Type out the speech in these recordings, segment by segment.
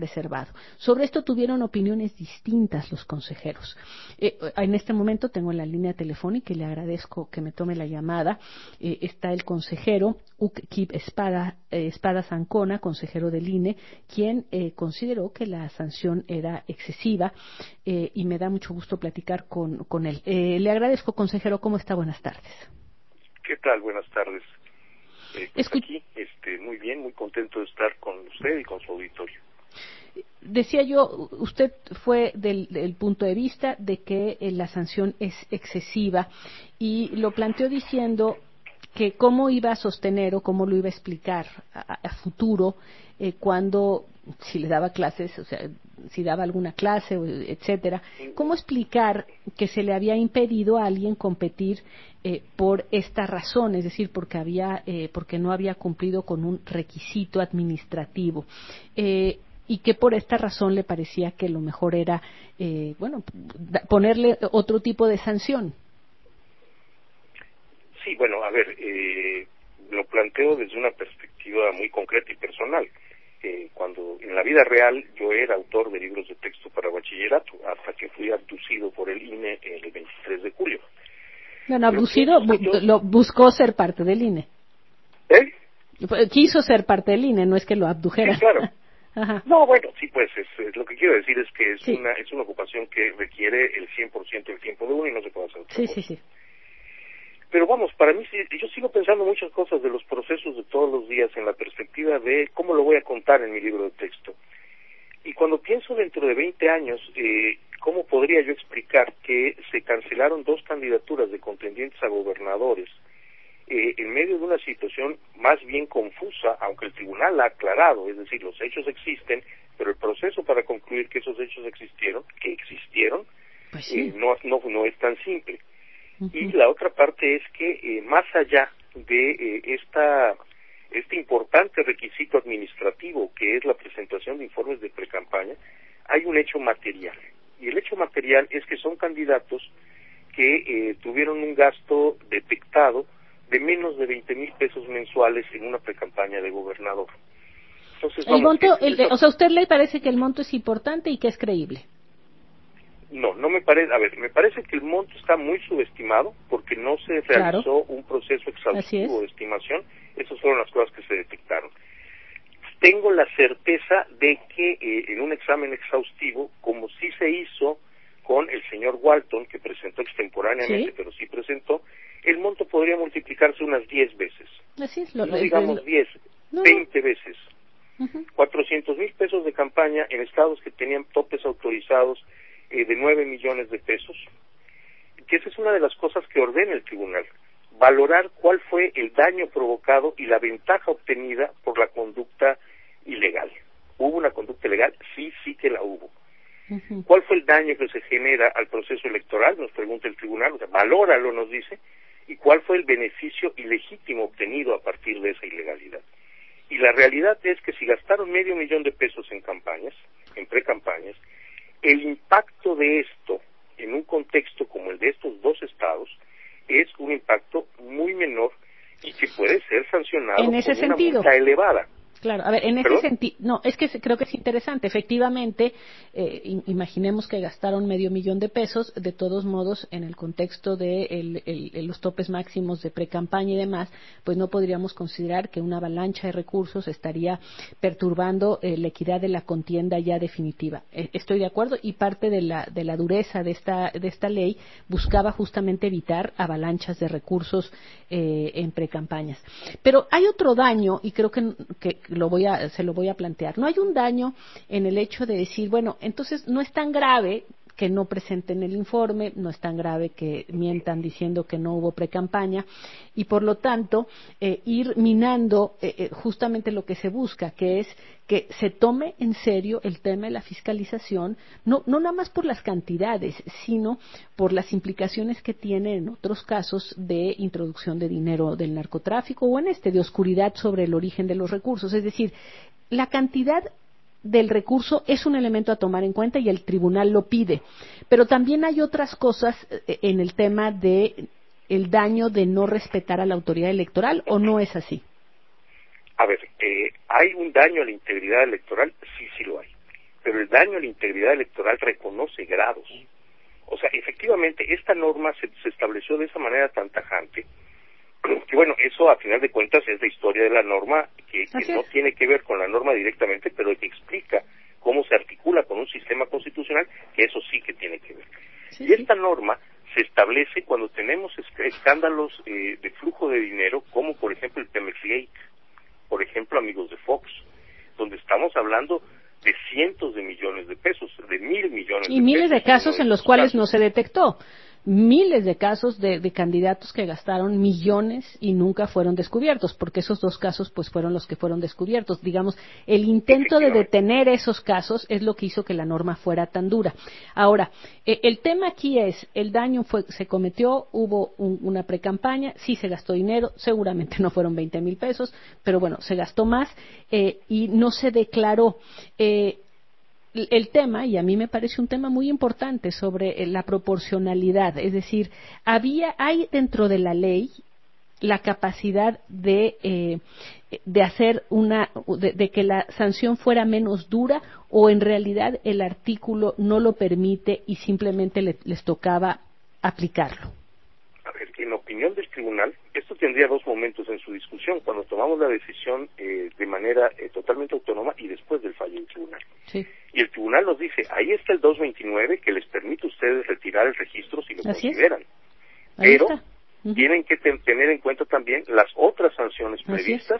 reservado. Sobre esto tuvieron opiniones distintas los consejeros. En este momento tengo en la línea telefónica y le agradezco que me tome la llamada. Está el consejero Kip Espadas Ancona, consejero del INE, quien consideró que la sanción era excesiva y me da mucho gusto platicar con él. Le agradezco, consejero. ¿Cómo está? Buenas tardes. ¿Qué tal? Buenas tardes. Aquí, muy bien, muy contento de estar con usted y con su auditorio. Decía yo, usted fue del punto de vista de que la sanción es excesiva y lo planteó diciendo que cómo iba a sostener o cómo lo iba a explicar a futuro cuando, si le daba clases, o sea, si daba alguna clase, etcétera, cómo explicar que se le había impedido a alguien competir por esta razón, es decir, porque no había cumplido con un requisito administrativo. Y que por esta razón le parecía que lo mejor era, ponerle otro tipo de sanción. Sí, bueno, a ver, lo planteo desde una perspectiva muy concreta y personal. Cuando en la vida real yo era autor de libros de texto para bachillerato, hasta que fui abducido por el INE el 23 de julio. Bueno, abducido, lo buscó ser parte del INE. Quiso ser parte del INE, no es que lo abdujera. Sí, claro. Ajá. No, bueno, sí, pues es lo que quiero decir es que sí. es una ocupación que requiere el 100% del tiempo de uno y no se puede hacer otra cosa. Sí. Pero vamos, para mí, yo sigo pensando muchas cosas de los procesos de todos los días en la perspectiva de cómo lo voy a contar en mi libro de texto. Y cuando pienso dentro de 20 años, ¿cómo podría yo explicar que se cancelaron 2 candidaturas de contendientes a gobernadores en medio de una situación más bien confusa, aunque el tribunal la ha aclarado, es decir, los hechos existen, pero el proceso para concluir que esos hechos existieron, pues sí. no es tan simple. Uh-huh. Y la otra parte es que más allá de este importante requisito administrativo que es la presentación de informes de precampaña, hay un hecho material. Y el hecho material es que son candidatos que tuvieron un gasto detectado de menos de 20,000 pesos mensuales en una precampaña de gobernador. Entonces, el monto, o sea, ¿a usted le parece que el monto es importante y que es creíble? No me parece, me parece que el monto está muy subestimado porque no se realizó un proceso exhaustivo de estimación. Esas fueron las cosas que se detectaron. Tengo la certeza de que en un examen exhaustivo, como sí se hizo con el señor Walton, que presentó extemporáneamente, pero sí presentó, el monto podría multiplicarse unas 10 veces. Así es. No digamos 10, 20 veces. 400,000 pesos de campaña en estados que tenían topes autorizados de 9 millones de pesos, que esa es una de las cosas que ordena el tribunal, valorar cuál fue el daño provocado y la ventaja obtenida por la conducta ilegal. ¿Hubo una conducta ilegal? Sí que la hubo. Uh-huh. ¿Cuál fue el daño que se genera al proceso electoral? Nos pregunta el tribunal, o sea, valóralo, nos dice, y cuál fue el beneficio ilegítimo obtenido a partir de esa ilegalidad. Y la realidad es que si gastaron $500,000 de pesos en campañas, en precampañas, el impacto de esto en un contexto como el de estos 2 estados es un impacto muy menor y que puede ser sancionado con una multa elevada. Claro, a ver, en ese sentido, no, es que creo que es interesante. Efectivamente, imaginemos que gastaron $500,000 de pesos, de todos modos, en el contexto de los topes máximos de precampaña y demás, pues no podríamos considerar que una avalancha de recursos estaría perturbando la equidad de la contienda ya definitiva. Estoy de acuerdo, y parte de la dureza de esta ley buscaba justamente evitar avalanchas de recursos en precampañas. Pero hay otro daño, y creo que se lo voy a plantear. No hay un daño en el hecho de decir, bueno, entonces no es tan grave que no presenten el informe, no es tan grave que mientan diciendo que no hubo precampaña, y por lo tanto ir minando justamente lo que se busca, que es que se tome en serio el tema de la fiscalización, no nada más por las cantidades, sino por las implicaciones que tiene en otros casos de introducción de dinero del narcotráfico o de oscuridad sobre el origen de los recursos. Es decir, la cantidad del recurso es un elemento a tomar en cuenta y el tribunal lo pide, pero también hay otras cosas en el tema de el daño de no respetar a la autoridad electoral, ¿o no es así? A ver, ¿hay un daño a la integridad electoral? Sí lo hay. del daño a la integridad electoral reconoce grados. O sea, efectivamente, esta norma se estableció de esa manera tan tajante, que bueno, eso a final de cuentas es la historia de la norma, que no tiene que ver con la norma directamente, pero que explica cómo se articula con un sistema constitucional, que eso sí que tiene que ver. Y esta norma se establece cuando tenemos escándalos de flujo de dinero, como por ejemplo el Pemex Gate, por ejemplo amigos de Fox, donde estamos hablando de cientos de millones de pesos, de 1,000 millones de pesos. Y miles de casos en los cuales no se detectó. Miles de casos de candidatos que gastaron millones y nunca fueron descubiertos, porque esos dos casos pues fueron los que fueron descubiertos. Digamos, el intento de detener esos casos es lo que hizo que la norma fuera tan dura. Ahora, el tema aquí es, el daño se cometió, hubo una precampaña, sí se gastó dinero, seguramente no fueron 20,000 pesos, pero bueno, se gastó más y no se declaró. El tema, y a mí me parece un tema muy importante sobre la proporcionalidad, es decir, hay dentro de la ley la capacidad de hacer de que la sanción fuera menos dura, o en realidad el artículo no lo permite y simplemente les tocaba aplicarlo. A ver, en opinión del tribunal, esto tendría dos momentos en su discusión: cuando tomamos la decisión de manera totalmente autónoma y después del fallo del tribunal. Sí. Y el tribunal nos dice, ahí está el 229 que les permite a ustedes retirar el registro si lo consideran. Pero tienen que tener en cuenta también las otras sanciones previstas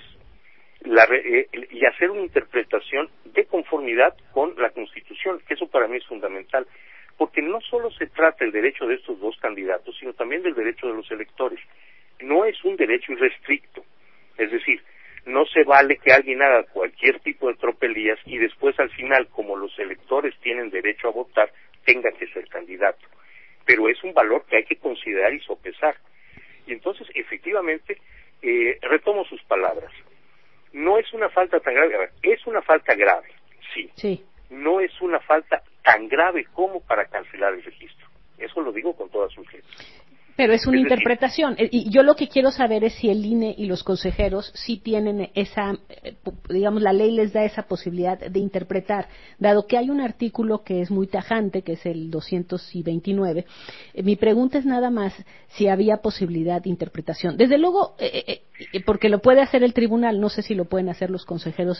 y hacer una interpretación de conformidad con la Constitución, que eso para mí es fundamental. Porque no solo se trata el derecho de estos dos candidatos, sino también del derecho de los electores. No es un derecho irrestricto. Es decir, no se vale que alguien haga cualquier tipo de tropelías y después al final, como los electores tienen derecho a votar, tenga que ser candidato. Pero es un valor que hay que considerar y sopesar. Y entonces, efectivamente, retomo sus palabras. No es una falta tan grave. A ver, es una falta grave, sí. No es una falta tan grave como para cancelar el registro. Eso lo digo con todas sus letras. Pero es una interpretación. Y yo lo que quiero saber es si el INE y los consejeros sí tienen digamos, la ley les da esa posibilidad de interpretar. Dado que hay un artículo que es muy tajante, que es el 229, mi pregunta es nada más si había posibilidad de interpretación. Desde luego, porque lo puede hacer el tribunal, no sé si lo pueden hacer los consejeros.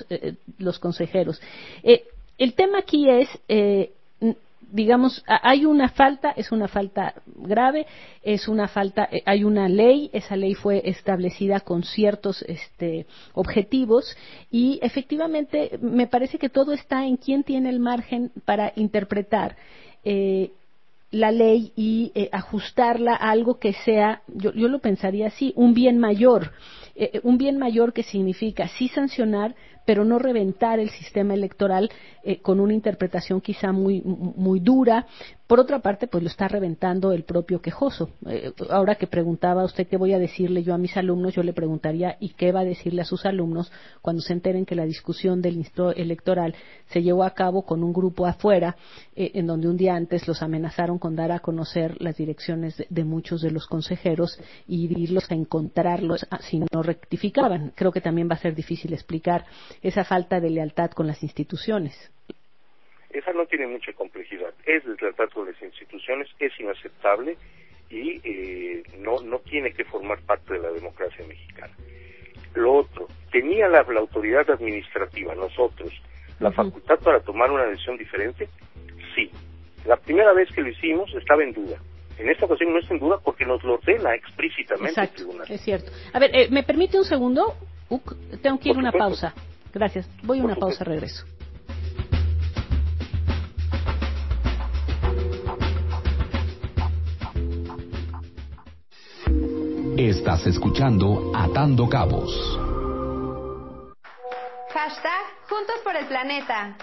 El tema aquí es, digamos, hay una falta, es una falta grave, hay una ley, esa ley fue establecida con ciertos objetivos, y efectivamente me parece que todo está en quién tiene el margen para interpretar la ley y ajustarla a algo que sea, yo lo pensaría así, un bien mayor que significa sí sancionar, pero no reventar el sistema electoral con una interpretación quizá muy dura. Por otra parte, pues lo está reventando el propio quejoso. Ahora que preguntaba usted qué voy a decirle yo a mis alumnos, yo le preguntaría, ¿y qué va a decirle a sus alumnos cuando se enteren que la discusión del instituto electoral se llevó a cabo con un grupo afuera, en donde un día antes los amenazaron con dar a conocer las direcciones de muchos de los consejeros y irlos a encontrarlos si no rectificaban? Creo que también va a ser difícil explicar esa falta de lealtad con las instituciones. Esa no tiene mucha complejidad. Es deslealtad con las instituciones, es inaceptable y no tiene que formar parte de la democracia mexicana. Lo otro, tenía la autoridad administrativa, nosotros, la facultad para tomar una decisión diferente. Sí. La primera vez que lo hicimos estaba en duda. En esta ocasión no está en duda porque nos lo ordena explícitamente el tribunal. Es cierto. A ver, ¿me permite un segundo? Tengo que ir a una pausa. Gracias. Voy a una pausa, regreso. Estás escuchando Atando Cabos. Hashtag Juntos por el Planeta.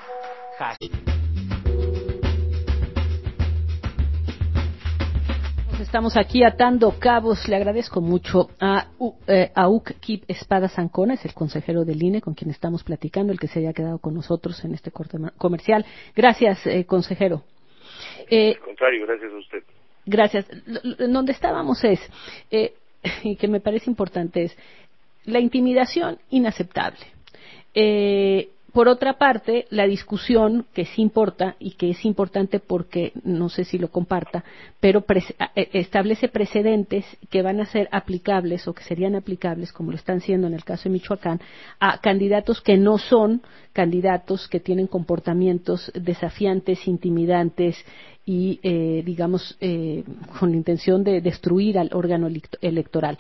Estamos aquí atando cabos. Le agradezco mucho a Kip Espada Zancona, es el consejero del INE con quien estamos platicando, el que se haya quedado con nosotros en este corte comercial. Gracias, consejero. Al contrario, gracias a usted. Gracias. Donde estábamos y que me parece importante, es la intimidación inaceptable. por otra parte, la discusión que sí importa y que es importante porque no sé si lo comparta, pero establece precedentes que van a ser aplicables o que serían aplicables, como lo están siendo en el caso de Michoacán, a candidatos que no son candidatos que tienen comportamientos desafiantes, intimidantes y, con la intención de destruir al órgano electoral.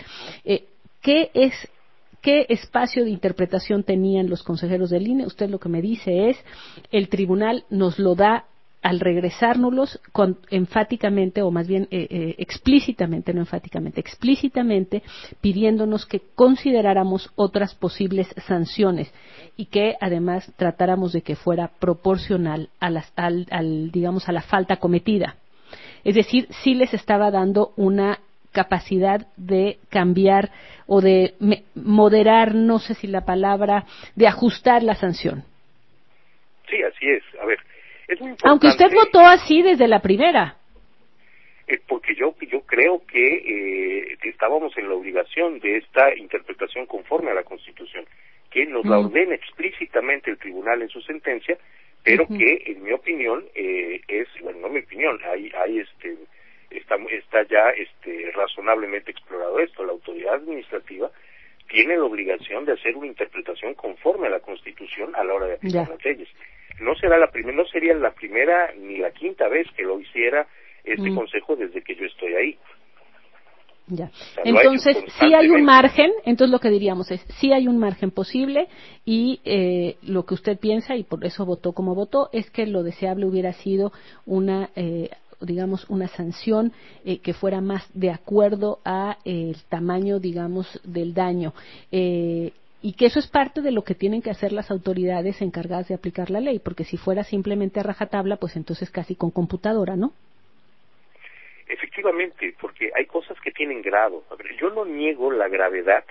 ¿Qué espacio de interpretación tenían los consejeros del INE? Usted lo que me dice es, el tribunal nos lo da al regresárnoslos enfáticamente, o más bien explícitamente, no enfáticamente, explícitamente pidiéndonos que consideráramos otras posibles sanciones y que además tratáramos de que fuera proporcional a la falta cometida. Es decir, sí les estaba dando una capacidad de cambiar o de moderar, no sé si la palabra, de ajustar la sanción. Sí, así es. A ver, es muy importante. Aunque usted votó así desde la primera. Porque yo creo que estábamos en la obligación de esta interpretación conforme a la Constitución, que nos la ordena explícitamente el tribunal en su sentencia, pero que, en mi opinión, no mi opinión, está ya razonablemente explorado esto. La autoridad administrativa tiene la obligación de hacer una interpretación conforme a la Constitución a la hora de aplicar las leyes. No sería la primera ni la quinta vez que lo hiciera este Consejo desde que yo estoy ahí. Ya. Entonces, sí hay un margen, entonces lo que diríamos es, sí hay un margen posible y lo que usted piensa, y por eso votó como votó, es que lo deseable hubiera sido una sanción que fuera más de acuerdo a el tamaño, del daño. Y que eso es parte de lo que tienen que hacer las autoridades encargadas de aplicar la ley, porque si fuera simplemente a rajatabla, pues entonces casi con computadora, ¿no? Efectivamente, porque hay cosas que tienen grado. A ver, yo no niego la gravedad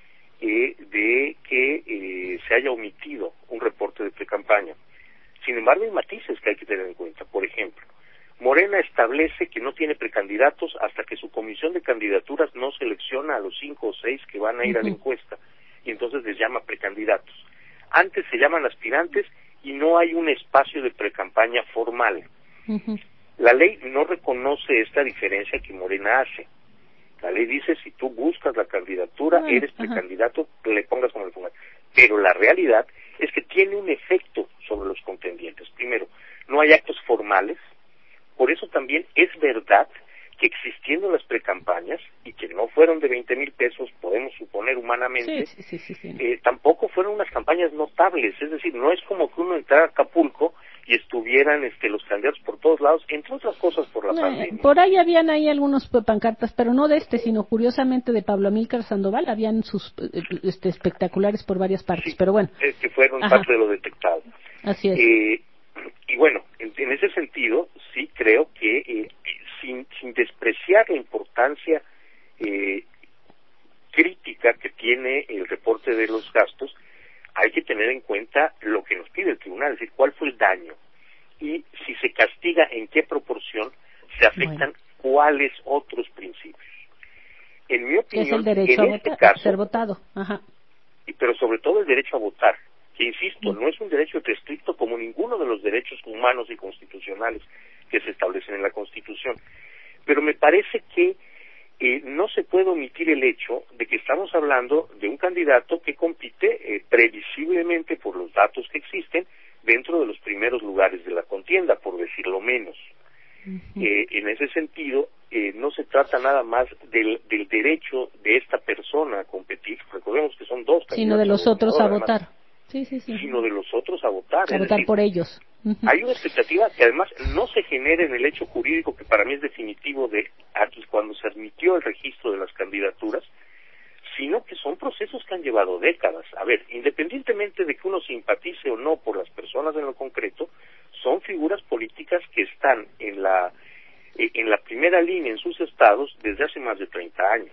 de que se haya omitido un reporte de precampaña. Sin embargo, hay matices que hay que tener en cuenta. Por ejemplo, Morena establece que no tiene precandidatos hasta que su comisión de candidaturas no selecciona a los 5 o 6 que van a ir a la encuesta, y entonces les llama precandidatos. Antes se llaman aspirantes y no hay un espacio de precampaña formal. La ley no reconoce esta diferencia que Morena hace. La ley dice, si tú buscas la candidatura, eres precandidato, le pongas como le pongas. Pero la realidad es que tiene un efecto sobre los contendientes. Primero, no hay actos formales. Por eso también es verdad que existiendo las precampañas, y que no fueron de 20,000 pesos, podemos suponer humanamente, tampoco fueron unas campañas notables. Es decir, no es como que uno entrara a Acapulco y estuvieran los candidatos por todos lados, entre otras cosas por la pandemia. Por ahí habían algunos pancartas, pero no de sino curiosamente de Pablo Amílcar Sandoval, habían sus espectaculares por varias partes, pero bueno. Es que fueron parte de lo detectado. Así es. Y bueno, en ese sentido, sí creo que sin despreciar la importancia crítica que tiene el reporte de los gastos, hay que tener en cuenta lo que nos pide el tribunal, es decir, cuál fue el daño y si se castiga, en qué proporción se afectan cuáles otros principios. En mi opinión, es el derecho a ser votado. Pero sobre todo el derecho a votar, que insisto, no es un derecho restricto como ninguno de los derechos humanos y constitucionales que se establecen en la Constitución. Pero me parece que no se puede omitir el hecho de que estamos hablando de un candidato que compite previsiblemente, por los datos que existen, dentro de los primeros lugares de la contienda, por decirlo menos. En ese sentido, no se trata nada más del derecho de esta persona a competir, recordemos que son dos candidatos, sino de los otros a votar. Sino de los otros a votar. A votar por ellos. Hay una expectativa que además no se genera en el hecho jurídico, que para mí es definitivo de aquí cuando se admitió el registro de las candidaturas, sino que son procesos que han llevado décadas. A ver, independientemente de que uno simpatice o no por las personas en lo concreto, son figuras políticas que están en la primera línea en sus estados desde hace más de 30 años.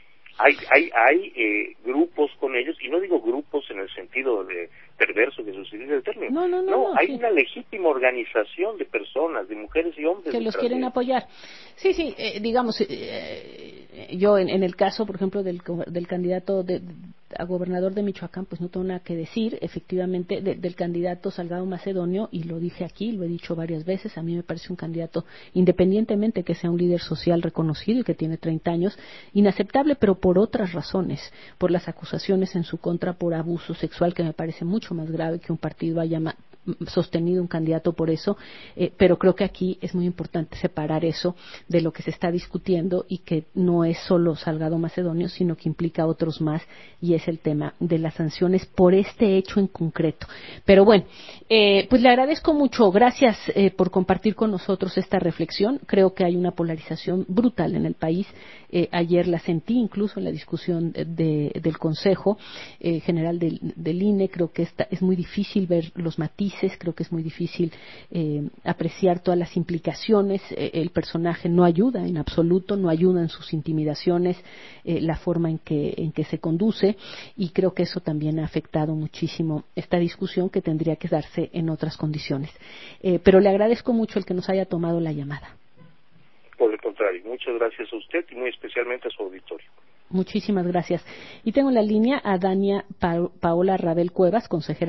Hay grupos con ellos, y no digo grupos en el sentido de perverso que se utiliza el término. No, hay una legítima organización de personas, de mujeres y hombres que los quieren apoyar. Yo en el caso, por ejemplo, del candidato a gobernador de Michoacán, pues no tengo nada que decir, efectivamente, del candidato Salgado Macedonio, y lo dije aquí, lo he dicho varias veces, a mí me parece un candidato, independientemente que sea un líder social reconocido y que tiene 30 años, inaceptable, pero por otras razones, por las acusaciones en su contra por abuso sexual, que me parece mucho más grave que un partido haya sostenido un candidato por eso, pero creo que aquí es muy importante separar eso de lo que se está discutiendo y que no es solo Salgado Macedonio, sino que implica a otros más, y es el tema de las sanciones por este hecho en concreto. Pero bueno, pues le agradezco mucho, gracias por compartir con nosotros esta reflexión. Creo que hay una polarización brutal en el país. Ayer la sentí incluso en la discusión del Consejo General del INE. Creo que es muy difícil ver los matices, creo que es muy difícil apreciar todas las implicaciones. El personaje no ayuda en absoluto, no ayuda en sus intimidaciones, la forma en que se conduce, y creo que eso también ha afectado muchísimo esta discusión, que tendría que darse en otras condiciones. Pero le agradezco mucho el que nos haya tomado la llamada. Por el contrario, muchas gracias a usted y muy especialmente a su auditorio. Muchísimas gracias. Y tengo en la línea a Dania Paola Rabel Cuevas, consejera